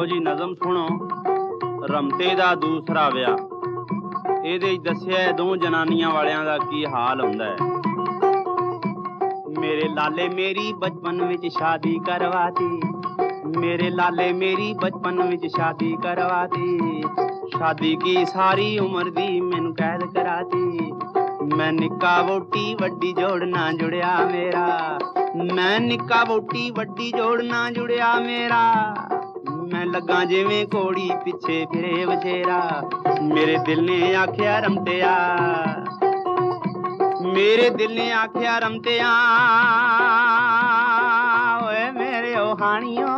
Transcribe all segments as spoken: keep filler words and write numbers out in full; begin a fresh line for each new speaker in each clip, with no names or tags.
ਲਓ ਜੀ ਨਜ਼ਮ ਸੁਣੋ। ਰਮਤੇ ਦਾ ਦੂਸਰਾ ਵਿਆਹ। ਇਹਦੇ ਦੱਸਿਆ ਦੋ ਜਨਾਨੀਆਂ ਵਾਲਿਆਂ ਦਾ ਕੀ ਹਾਲ ਹੁੰਦਾ ਹੈ। ਮੇਰੇ ਲਾਲੇ ਮੇਰੀ ਬਚਪਨ ਵਿੱਚ ਸ਼ਾਦੀ ਕਰਵਾਤੀ, ਮੇਰੇ ਲਾਲੇ ਮੇਰੀ ਬਚਪਨ ਵਿੱਚ ਸ਼ਾਦੀ ਕਰਵਾਤੀ। ਸ਼ਾਦੀ ਕੀ ਸਾਰੀ ਉਮਰ ਦੀ ਮੈਨੂੰ ਕੈਦ ਕਰਾਤੀ। ਮੈਂ ਨਿੱਕਾ ਵੋਟੀ ਵੱਡੀ ਜੋੜ ਨਾ ਜੁੜਿਆ ਮੇਰਾ, ਮੈਂ ਨਿੱਕਾ ਵੋਟੀ ਵੱਡੀ ਜੋੜ ਨਾ ਜੁੜਿਆ ਮੇਰਾ। मैं लगा जिवें घोड़ी पिछे फिरे बछेरा। मेरे दिल ने आख्या रमतिया, मेरे दिल ने आख्या रमतिया, ओए मेरे ओहानियों।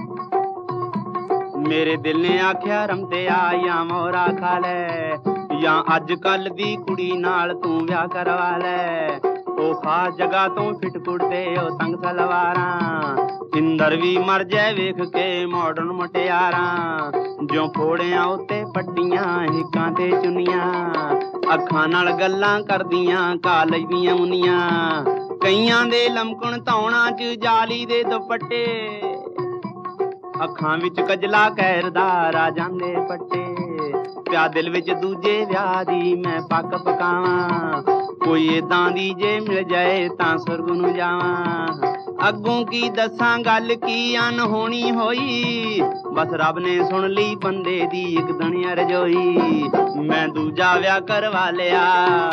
मेरे दिल ने आख्या रमतिया या मोरा खा ले, या अज कल दी कुड़ी नाल तू ब्याह करवा ले। ओ खास जगह तो फिट कुड़ते ओ तंग सलवारा, इंदर भी मर जाए वेख के मॉडर्न मुटियारा। जो फोड़िया उत्ते पट्टियां हिकां ते चुनिया, अखां नाल गल्लां करदियां कालज दियां मुनियां। कईयां दे लमकण धौणां च जाली दे दुपट्टे, अखां विच कजला कैरदा राजां दे पट्टे। प्या दिल विच दूजे विआह दी मैं पक पकावां, कोई इदां दी जे मिल जाए तां सुरग नूं जावां। अगों की दसां गल की अनहोनी होई, बस रब ने सुन ली बंदे दी इक दिन रजोई। मैं दूजा विआह करवा लिया,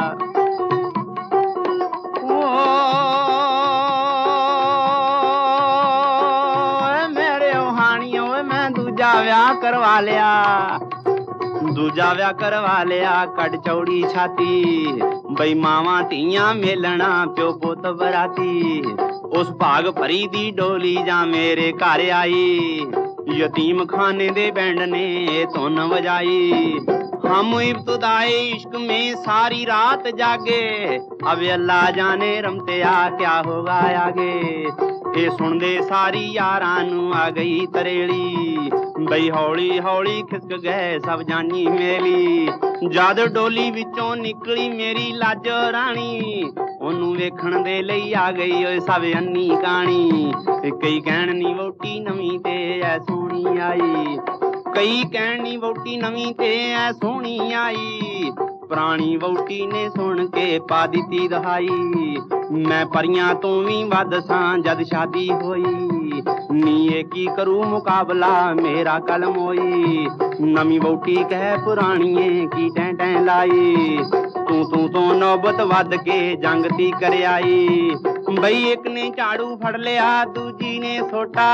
मेरे ओहानियों मैं दूजा विआह करवा लिया। दूजा विआह करवा लिया कट चौड़ी छाती, बई मावां धीयां मेलना प्यो पुत बराती। उस भाग भरी दी डोली जा मेरे घर आई, यतीम खाने दे बैंड ने धुन बजाई। हम इब्तदाए इश्क में सारी रात जागे, अब अल्लाह जाने रमतिया क्या होगा आगे। ये सुनदे सारी यारां नूं आ गई तरेली, बई हौली हौली खिसक गए सब जानी मेली। जद डोली विचों निकली मेरी लाज राणी, ओनू वेखण दे लई आ गई ओए सब अन्नी कहानी। कई कहण नी वोटी नवीं ते ऐ सोहणी आई, कई कहण नी वोटी नवीं ते ऐ सोहणी आई। पुरानी वोटी ने सुन के पा दित्ती दहाई, मैं परियां तो भी वध सां जद शादी होई। नी ये की करूं मुकाबला मेरा कलम होई, नवी वोटी कह पुराणीए की टैं टैं लाई। तू तू तो नौबत वध के जंग ती कर आई, बई एक ने झाड़ू फड़ लिया दूजी ने सोटा।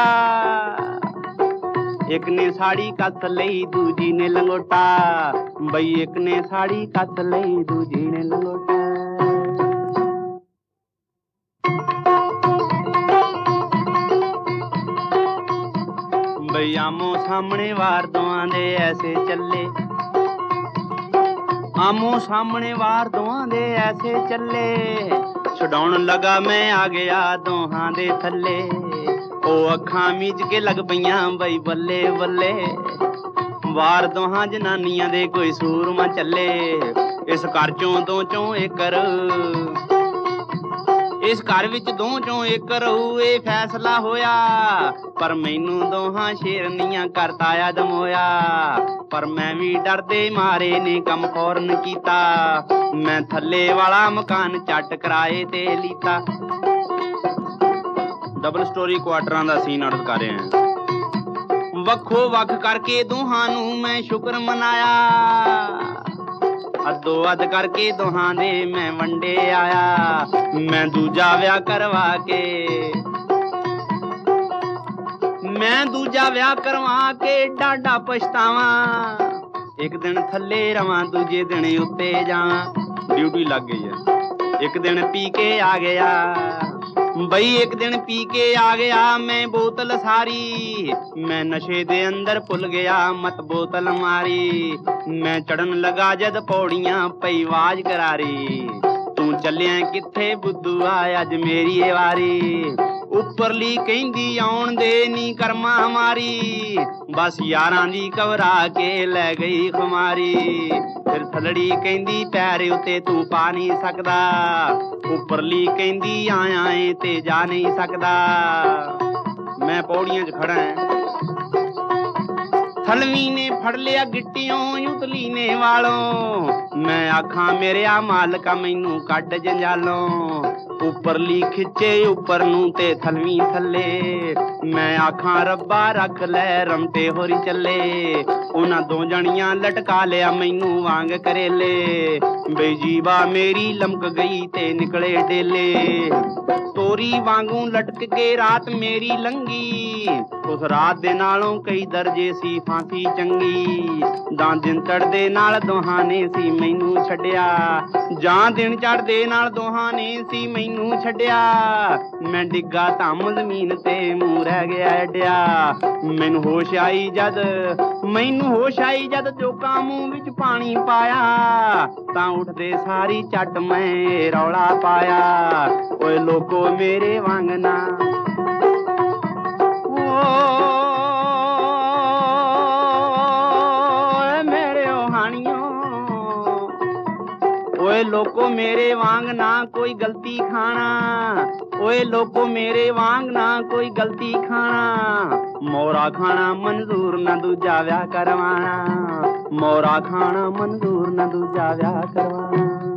एक ने साड़ी कस लई दूजी ने लंगोटा, बई एक ने साड़ी कस लई दूजी ने लंगोटा। बई आमो सामने वार दोआं दे ऐसे चले, आमो सामने वार दोआं दे ऐसे चले। छुड़ाउण लगा मैं आ गया दोहां दे थल्ले, ओ अखां मीच के लग पईयां बई बल्ले बल्ले। वार दोहां जनानियां दे कोई सूरमा चले, इस घर चों दो चों एकर, इस घर विच दो चों एक रहू ए फैसला होया। पर मैनू दोहां शेरनियां करताया दमोया, पर मैं भी डरदे मारे ने कम फौरन कीता। मैं थल्ले वाला मकान चट कराए ते लीता। डबल स्टोरी क्वार्टरां दा सीन अर्ज कर रहे हैं। वखो वख करके दोहां नू मैं शुक्र मनाया, अदो अद करके दोहां दे मैं वंडे आया। मैं दूजा विआह करवा के, मैं दूजा विआह करवा के डाडा पछतावा। एक दिन थल्ले रवां दूजे दिन उत्ते जावां, ड्यूटी लग गई है। एक दिन पी के आ गया, बई एक दिन पी के आ गया मैं बोतल सारी। मैं नशे दे अंदर भुल गया मत बोतल मारी। मैं चढ़न लगा जद पौड़ियां पई आवाज करारी, तू चलिया किथे बुद्धूआ अज मेरी वारी। उपरली कहंदी आउण दे नी कर्मा हमारी, बस यारां दी घबरा के लै गई खुमारी। फिर थलड़ी कहंदी पैर उत्ते तू पा नहीं सकदा, उपरली कहंदी आया है ते जा नहीं सकदा। मैं पौड़ियां च खड़ा है, ਥਲਵੀ ਨੇ ਫੜ ਲਿਆ ਗਿੱਟਿਓਂ ਉਤਲੀ ਨੇ ਵਾਲੋਂ ਮੈਂ ਆਖਾਂ ਮੇਰਿਆ ਮਾਲਕਾ ਮੈਨੂੰ ਕੱਢ ਜੰਜਾਲੋਂ ਉੱਪਰਲੀ ਖਿੱਚੇ ਉੱਪਰ ਨੂੰ ਤੇ ਥਲਵੀ ਥੱਲੇ ਮੈਂ ਆਖਾਂ ਰੱਬਾ ਰੱਖ ਲੈ ਰਮਤੇ ਹੋਰੀ ਚੱਲੇ ਉਹਨਾਂ ਦੋ ਜਣੀਆਂ ਲਟਕਾ ਲਿਆ ਮੈਨੂੰ ਵਾਂਗ ਕਰੇਲੇ ਬਈ ਜੀਵਾ ਮੇਰੀ ਲਮਕ ਗਈ ਤੇ ਨਿਕਲੇ ਡੇਲੇ ਤੋਰੀ ਵਾਂਗੂ ਲਟਕ ਕੇ ਰਾਤ ਮੇਰੀ ਲੰਗੀ ਉਸ ਰਾਤ ਦੇ ਨਾਲੋਂ ਕਈ ਦਰਜੇ ਸੀ ਫਾਂਸੀ ਚੰਗੀ ਜਾਂ ਦਿਨ ਚੜ੍ਹਦੇ ਨਾਲ ਦੋਹਾਂ ਨੇ ਸੀ ਮੈਨੂੰ ਛੱਡਿਆ ਜਾਂ ਦਿਨ ਚੜ੍ਹਦੇ ਨਾਲ ਦੋਹਾਂ ਨੇ ਸੀ ਮੈਨੂੰ ਛੱਡਿਆ ਮੈਂ ਡਿੱਗਾ ਧੰਮ ਜ਼ਮੀਨ ਤੇ ਮੂੰਹ ਰਹਿ ਗਿਆ ਐਡਿਆ ਮੈਨੂੰ ਹੋਸ਼ ਆਈ ਜਦ ਮੈਨੂੰ ਹੋਸ਼ ਆਈ ਜਦ ਚੋਕਾਂ ਮੂੰਹ ਵਿੱਚ ਪਾਣੀ ਪਾਇਆ ਤਾਂ ਉੱਠਦੇ ਸਾਰੀ ਝੱਟ ਮੈਂ ਰੌਲਾ ਪਾਇਆ ਓਏ ਲੋਕੋ ਮੇਰੇ ਵਾਂਗ ਨਾ ਓਏ ਲੋਕੋ ਮੇਰੇ ਵਾਂਗ ਨਾ ਕੋਈ ਗਲਤੀ ਖਾਣਾ ਓਏ ਲੋਕੋ ਮੇਰੇ ਵਾਂਗ ਨਾ ਕੋਈ ਗਲਤੀ ਖਾਣਾ ਮੋਰਾ ਖਾਣਾ ਮਨਜ਼ੂਰ ਨਾ ਦੂਜਾ ਵਿਆਹ ਕਰਵਾਣਾ ਮੋਰਾ ਖਾਣਾ ਮਨਜ਼ੂਰ ਨਾ ਦੂਜਾ ਵਿਆਹ ਕਰਵਾਣਾ।